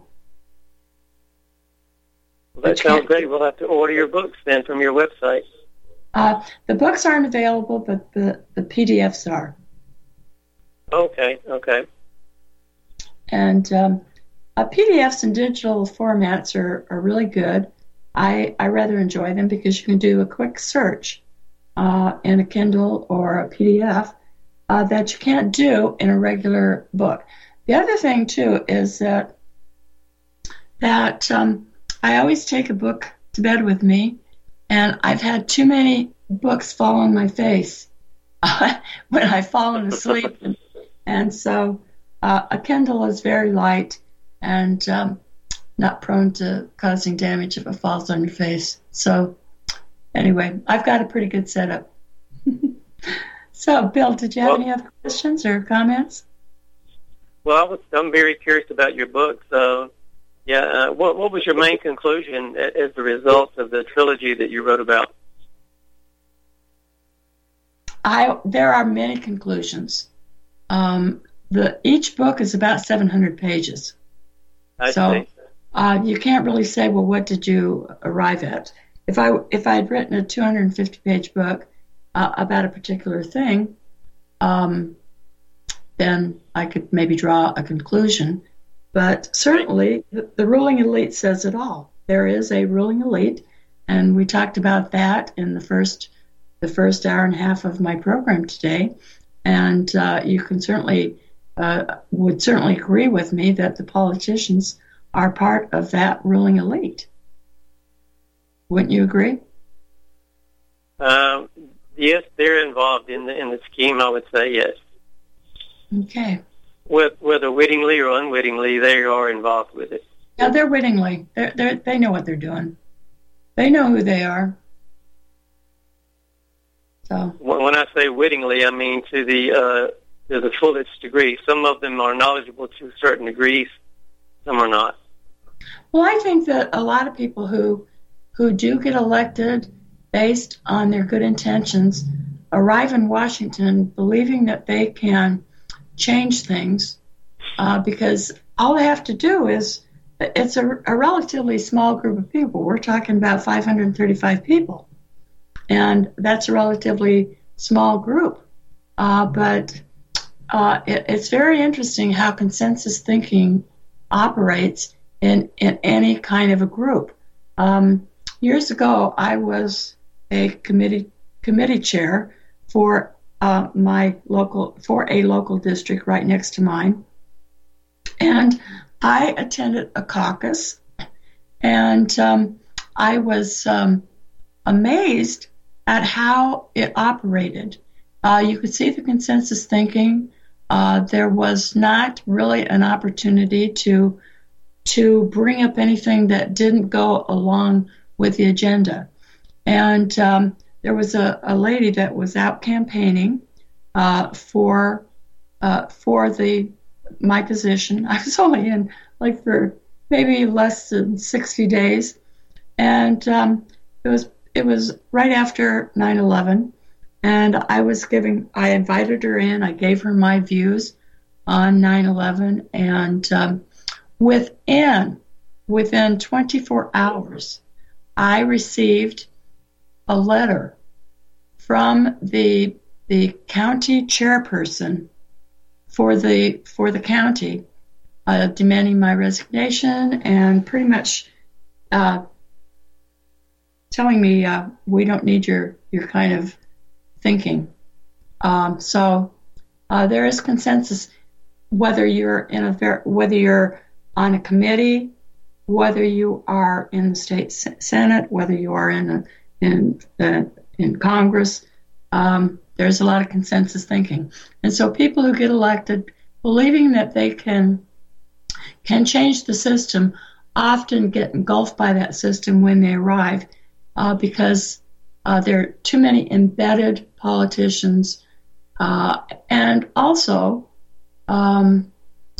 Well, that sounds great. We'll have to order your books then from your website. Uh, the books aren't available, but the, the P D Fs are. Okay. Okay. And um, uh, P D Fs and digital formats are, are really good. I, I rather enjoy them because you can do a quick search uh, in a Kindle or a P D F uh, that you can't do in a regular book. The other thing, too, is that, that um, I always take a book to bed with me, and I've had too many books fall on my face when I've fallen asleep. and, and so... Uh, a Kindle is very light and um, not prone to causing damage if it falls on your face. So anyway, I've got a pretty good setup. So, Bill, did you have well, any other questions or comments? Well, I was, I'm very curious about your book. So, yeah, uh, what, what was your main conclusion as the result of the trilogy that you wrote about? I there are many conclusions. Um, The, each book is about seven hundred pages. I so see. Uh, you can't really say, well, what did you arrive at? If I if I had written a two hundred fifty page book uh, about a particular thing, um, then I could maybe draw a conclusion. But certainly, the, the ruling elite says it all. There is a ruling elite, and we talked about that in the first the first hour and a half of my program today. And uh, you can certainly Uh, would certainly agree with me that the politicians are part of that ruling elite. Wouldn't you agree? Um, yes, they're involved in the in the scheme. I would say yes. Okay. Whether wittingly or unwittingly, they are involved with it. Yeah, they're wittingly. They're, they're, they know what they're doing. They know who they are. So when I say wittingly, I mean to the uh, to the fullest degree. Some of them are knowledgeable to certain degrees, some are not. Well, I think that a lot of people who who do get elected based on their good intentions arrive in Washington believing that they can change things uh, because all they have to do is, it's a, a relatively small group of people. We're talking about five hundred thirty-five people, and that's a relatively small group. Uh, but uh, it, it's very interesting how consensus thinking operates in, in any kind of a group. Um, years ago, I was a committee committee chair for uh, my local for a local district right next to mine, and I attended a caucus, and um, I was um, amazed at how it operated. Uh, you could see the consensus thinking. Uh, there was not really an opportunity to to bring up anything that didn't go along with the agenda. And um, there was a, a lady that was out campaigning uh, for uh, for the my position. I was only in like for maybe less than sixty days, and um, it was it was right after nine eleven, and I was giving I invited her in. I gave her my views on nine eleven, and um, within within twenty-four hours, I received a letter from the the county chairperson for the for the county, uh, demanding my resignation and pretty much uh, telling me uh, we don't need your, your kind of thinking. Um, so uh, there is consensus, whether you're in a ver- whether you're on a committee, whether you are in the state senate, whether you are in a, in uh, in Congress. Um, there's a lot of consensus thinking, and so people who get elected, believing that they can can change the system, often get engulfed by that system when they arrive, uh, because uh, there are too many embedded politicians, uh, and also um,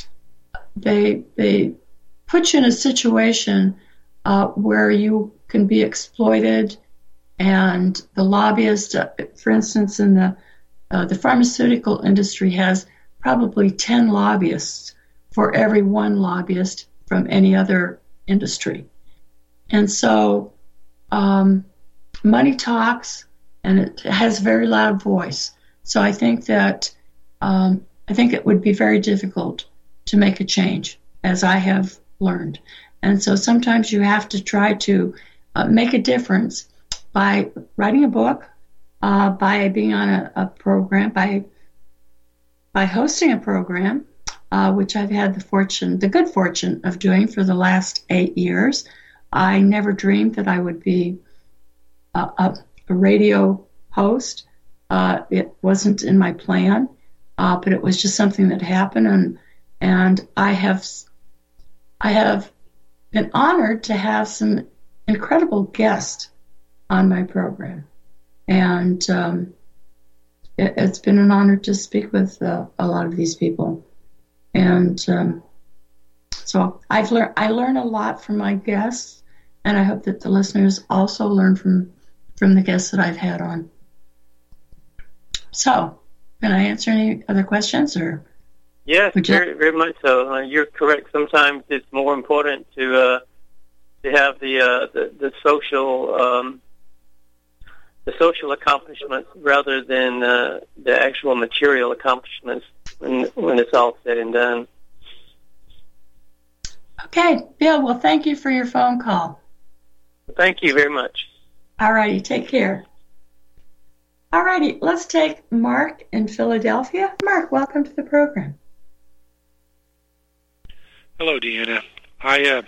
they they put you in a situation uh, where you can be exploited, and the lobbyist, uh, for instance, in the uh, the pharmaceutical industry has probably ten lobbyists for every one lobbyist from any other industry. And so um, money talks, and it has a very loud voice. So I think that um, I think it would be very difficult to make a change, as I have learned. And so sometimes you have to try to uh, make a difference by writing a book, uh, by being on a, a program, by by hosting a program, uh, which I've had the fortune, the good fortune of doing for the last eight years. I never dreamed that I would be a, a, a radio host. Uh, it wasn't in my plan, uh, but it was just something that happened, and and I have I have been honored to have some incredible guests on my program, and um, it, it's been an honor to speak with uh, a lot of these people. And um, so I've learned I learn a lot from my guests, and I hope that the listeners also learn from from the guests that I've had on. So, can I answer any other questions, or? Yes, very, very much so. Uh, you're correct. Sometimes it's more important to uh, to have the, uh, the the social um, the social accomplishments rather than uh, the actual material accomplishments when when it's all said and done. Okay, Bill. Well, thank you for your phone call. Thank you very much. All righty, take care. All righty, let's take Mark in Philadelphia. Mark, welcome to the program. Hello, Deanna. I uh,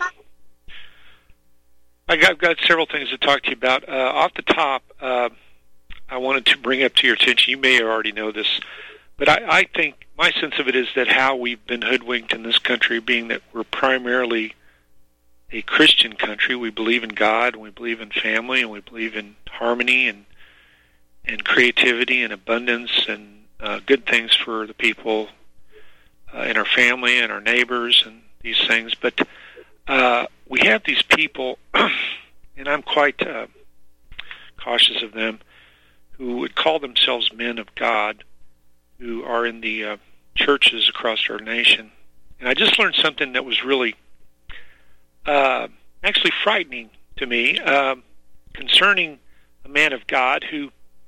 I got, I've got several things to talk to you about. Uh, off the top, uh, I wanted to bring up to your attention, you may already know this, but I, I think my sense of it is that how we've been hoodwinked in this country, being that we're primarily a Christian country, we believe in God, and we believe in family, and we believe in harmony and and creativity and abundance and uh, good things for the people uh, in our family and our neighbors and these things. But uh, we have these people, and I'm quite uh, cautious of them, who would call themselves men of God, who are in the uh, churches across our nation. And I just learned something that was really uh, actually frightening to me uh, concerning a man of God who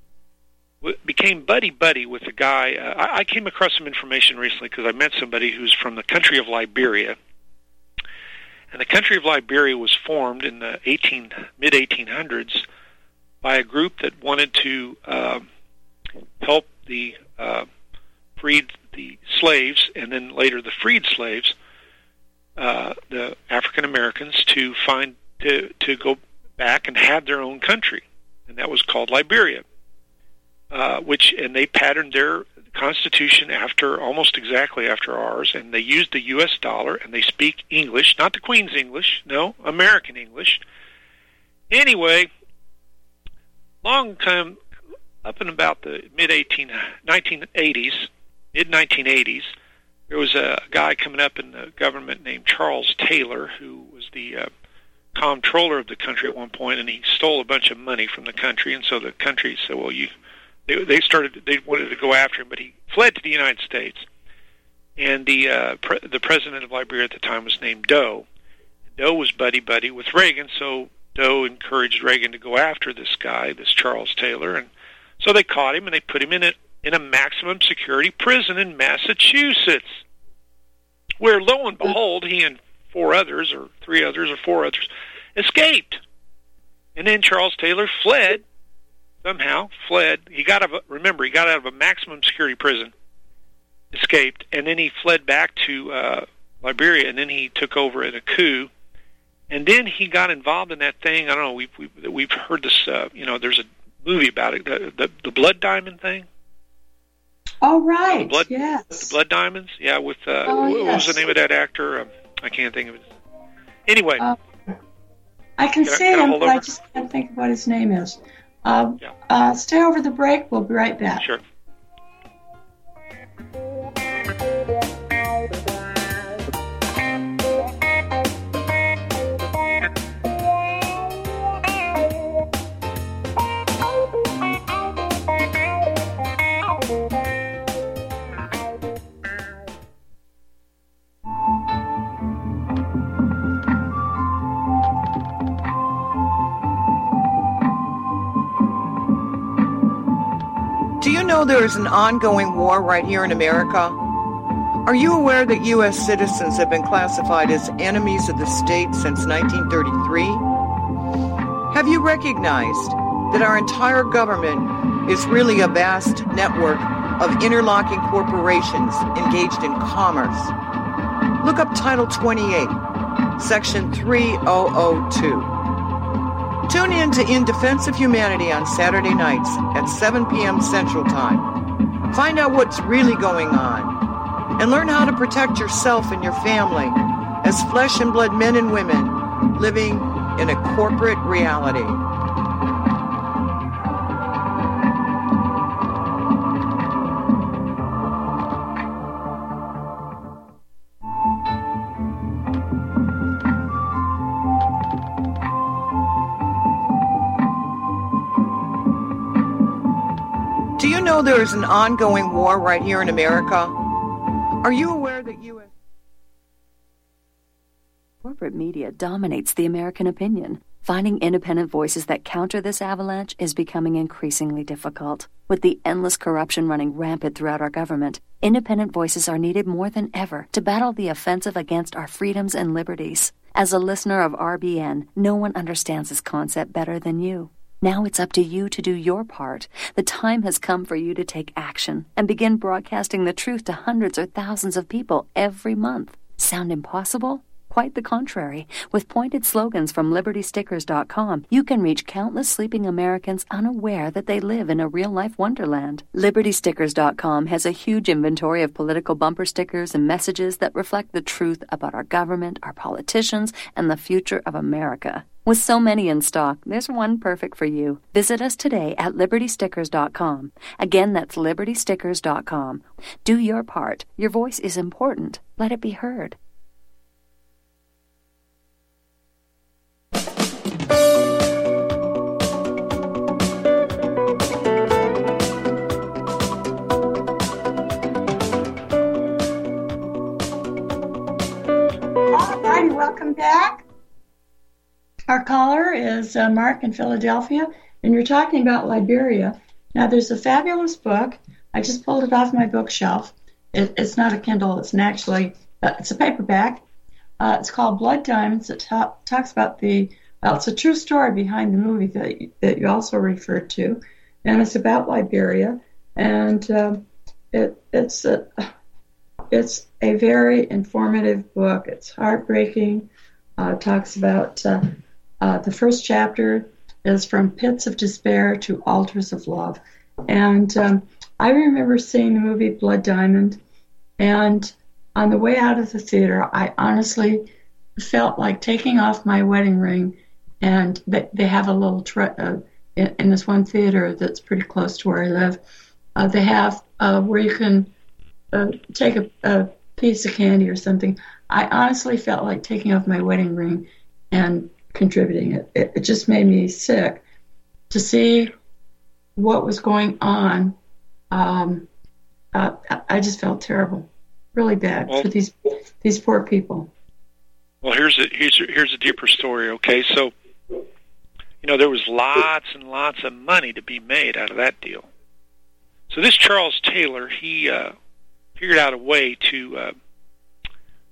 became buddy-buddy with a guy. Uh, I, I came across some information recently because I met somebody who's from the country of Liberia. And the country of Liberia was formed in the eighteen, mid eighteen hundreds by a group that wanted to uh, help the uh, freed the slaves, and then later the freed slaves, uh, the African Americans, to find to to go back and have their own country, and that was called Liberia. Uh, which and they patterned their constitution after almost exactly after ours, and they used the U S dollar, and they speak English, not the Queen's English, no, American English. Anyway, long time up in about the mid nineteen eighties, mid nineteen eighties, there was a guy coming up in the government named Charles Taylor, who was the uh, comptroller of the country at one point, and he stole a bunch of money from the country, and so the country said, well, you They, they started. They wanted to go after him, but he fled to the United States. And the uh, pre- the president of Liberia at the time was named Doe. Doe was buddy buddy with Reagan, so Doe encouraged Reagan to go after this guy, this Charles Taylor, and so they caught him and they put him in a in a maximum security prison in Massachusetts. where lo and behold, he and four others, or three others, or four others, escaped. And then Charles Taylor fled, somehow fled. He got out of, a, remember, he got out of a maximum security prison, escaped, and then he fled back to uh, Liberia, and then he took over in a coup. And then he got involved in that thing. I don't know. We've we've, we've heard this. Uh, you know, there's a movie about it. The the, the Blood Diamond thing. Oh right. The blood, yes. The Blood Diamonds. Yeah. With uh, oh, what yes. was the name of that actor? Um, I can't think of it. Anyway. Uh, I can, can see I, can him, I but I just can't think of what his name is. Uh, yeah. uh, stay over the break. We'll be right back. Sure. Do you know there is an ongoing war right here in America? Are you aware that U S citizens have been classified as enemies of the state since nineteen thirty-three? Have you recognized that our entire government is really a vast network of interlocking corporations engaged in commerce? Look up Title twenty-eight, Section three thousand two. Tune in to In Defense of Humanity on Saturday nights at seven p.m. Central Time. Find out what's really going on and learn how to protect yourself and your family as flesh and blood men and women living in a corporate reality. Do you know there is an ongoing war right here in America? Are you aware that U S corporate media dominates the American opinion? Finding independent voices that counter this avalanche is becoming increasingly difficult. With the endless corruption running rampant throughout our government, independent voices are needed more than ever to battle the offensive against our freedoms and liberties. As a listener of R B N, no one understands this concept better than you. Now it's up to you to do your part. The time has come for you to take action and begin broadcasting the truth to hundreds or thousands of people every month. Sound impossible? Quite the contrary. With pointed slogans from Liberty Stickers dot com, you can reach countless sleeping Americans unaware that they live in a real-life wonderland. Liberty Stickers dot com has a huge inventory of political bumper stickers and messages that reflect the truth about our government, our politicians, and the future of America. With so many in stock, there's one perfect for you. Visit us today at Liberty Stickers dot com. Again, that's Liberty Stickers dot com. Do your part. Your voice is important. Let it be heard. All righty, welcome back. Our caller is uh, Mark in Philadelphia, and you're talking about Liberia. Now, there's a fabulous book. I just pulled it off my bookshelf. It, it's not a Kindle. It's an actually, uh, it's a paperback. Uh, it's called Blood Diamonds. It ta- talks about the, well, it's a true story behind the movie that you, that you also referred to, and it's about Liberia. And um, it, it's a, it's a very informative book. It's heartbreaking. Uh, it talks about uh, Uh, the first chapter is From Pits of Despair to Altars of Love. And um, I remember seeing the movie Blood Diamond, and on the way out of the theater, I honestly felt like taking off my wedding ring. And they, they have a little, tra- uh, in, in this one theater that's pretty close to where I live, uh, they have uh, where you can uh, take a, a piece of candy or something. I honestly felt like taking off my wedding ring and contributing it. it. It just made me sick to see what was going on. Um, uh, I just felt terrible, really bad well, for these these poor people. Well, here's a here's a, here's a deeper story. Okay, so you know there was lots and lots of money to be made out of that deal. So this Charles Taylor, he uh, figured out a way to uh,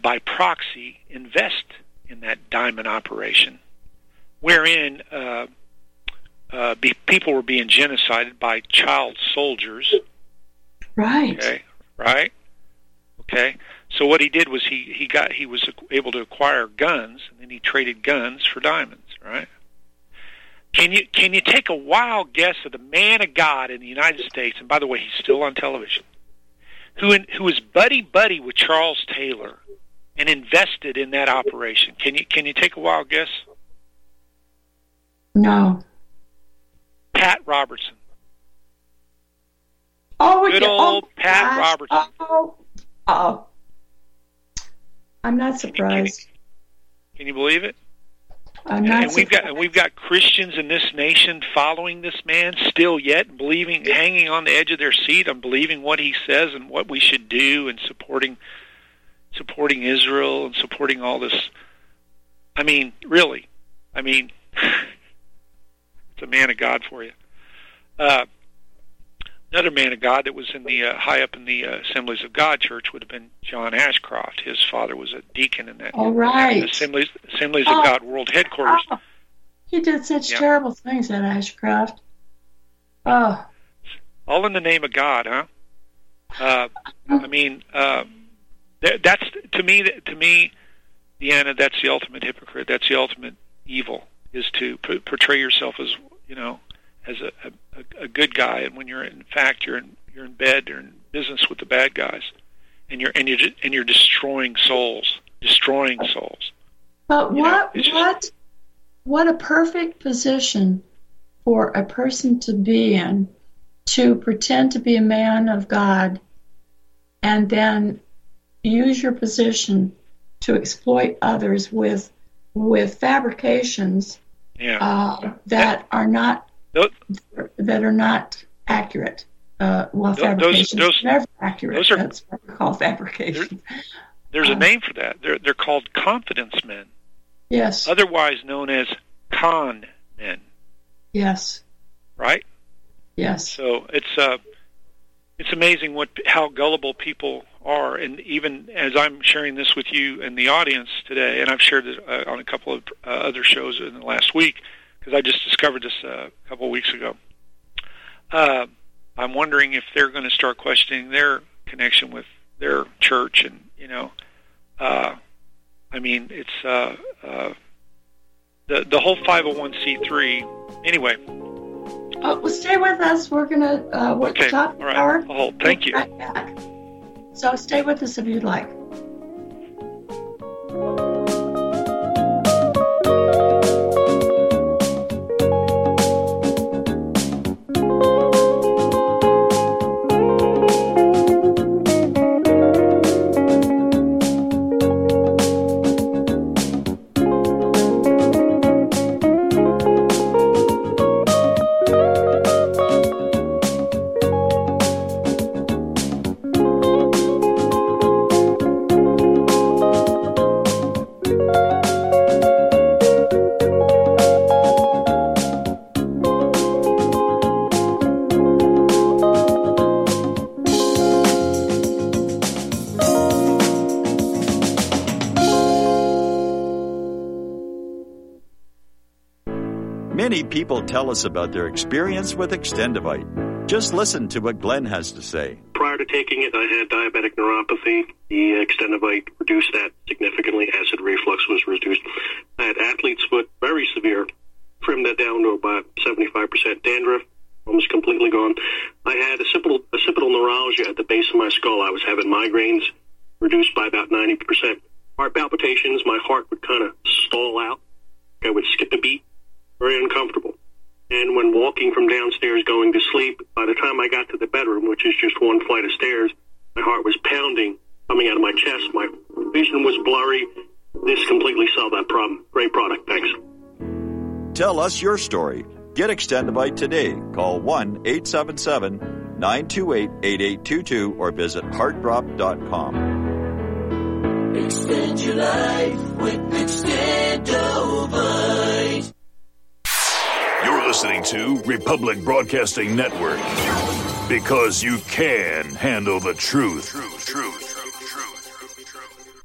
by proxy, invest in that diamond operation, wherein uh, uh, be, people were being genocided by child soldiers. Right. Okay. Right. Okay. So what he did was he, he got he was able to acquire guns, and then he traded guns for diamonds. Right. Can you can you take a wild guess of the man of God in the United States? And by the way, he's still on television. Who in, who was buddy buddy with Charles Taylor and invested in that operation? Can you can you take a wild guess? No. Pat Robertson. Oh, good yeah. old oh, Pat gosh. Robertson. Oh, oh, I'm not surprised. Can you, can you believe it? I'm not and surprised. we've got and we've got Christians in this nation following this man still yet, believing, hanging on the edge of their seat on believing what he says and what we should do, and supporting supporting Israel and supporting all this. I mean, really, I mean, it's a man of God for you. Uh, Another man of God that was in the uh, high up in the uh, Assemblies of God church would have been John Ashcroft. His father was a deacon in that. All right. In the Assemblies Assemblies oh. of God World Headquarters. Oh. He did such yeah. terrible things at Ashcroft. Oh. All in the name of God, huh? Uh, I mean, uh, that, that's to me. To me, Deanna, that's the ultimate hypocrite. That's the ultimate evil, is to p- portray yourself as, you know, as a, a, a good guy, and when you're in fact you're in you're in bed, you're in business with the bad guys, and you're and you're and you're destroying souls, destroying souls. But you what know, what just, what a perfect position for a person to be in, to pretend to be a man of God, and then use your position to exploit others with with fabrications yeah. uh, that are not. Those, that are not accurate. Uh, well, those, fabrications those, are never accurate. Those are, That's what we call fabrication. There, there's a um, name for that. They're they're called confidence men. Yes. Otherwise known as con men. Yes. Right? Yes. So it's uh, it's amazing what how gullible people are, and even as I'm sharing this with you and the audience today, and I've shared it uh, on a couple of uh, other shows in the last week, because I just discovered this uh, a couple of weeks ago. Uh, I'm wondering if they're going to start questioning their connection with their church, and you know, uh, I mean, it's uh, uh, the the whole five oh one c three. Anyway. Oh, well, stay with us. We're gonna uh, we're okay. top All right. hour. I'll hold. Thank you. Right back. So stay with us if you'd like. Many people tell us about their experience with Extendivite. Just listen to what Glenn has to say. Prior to taking it, I had diabetic neuropathy. The Extendivite reduced that significantly. Acid reflux was reduced. I had athlete's foot, very severe. Trimmed that down to about seventy-five percent dandruff, almost completely gone. I had occipital, occipital neuralgia at the base of my skull. I was having migraines, reduced by about ninety percent. Heart palpitations, my heart would kind of stall out. I would skip a beat. Very uncomfortable. And when walking from downstairs going to sleep, by the time I got to the bedroom, which is just one flight of stairs, my heart was pounding, coming out of my chest. My vision was blurry. This completely solved that problem. Great product. Thanks. Tell us your story. Get Extendivite today. Call one eight seven seven, nine two eight, eight eight two two or visit heart drop dot com. Extend your life with Extendovite. You're listening to Republic Broadcasting Network, because you can handle the truth. Truth, truth.